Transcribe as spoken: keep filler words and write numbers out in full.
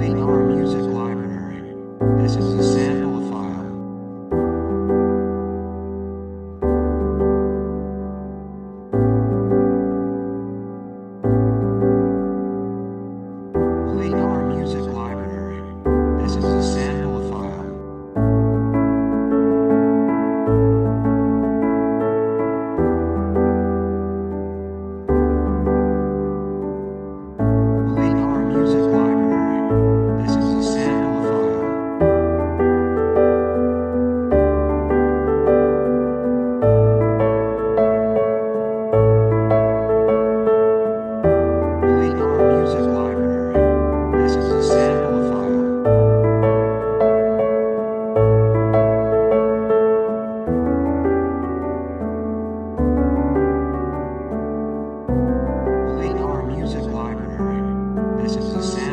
Deleting our music library. This is a sample file. Delete our music library. This is a sample file. Delete our music library. This is a sample file. Delete our music library. This is a sample file. Delete our music library. This is a sample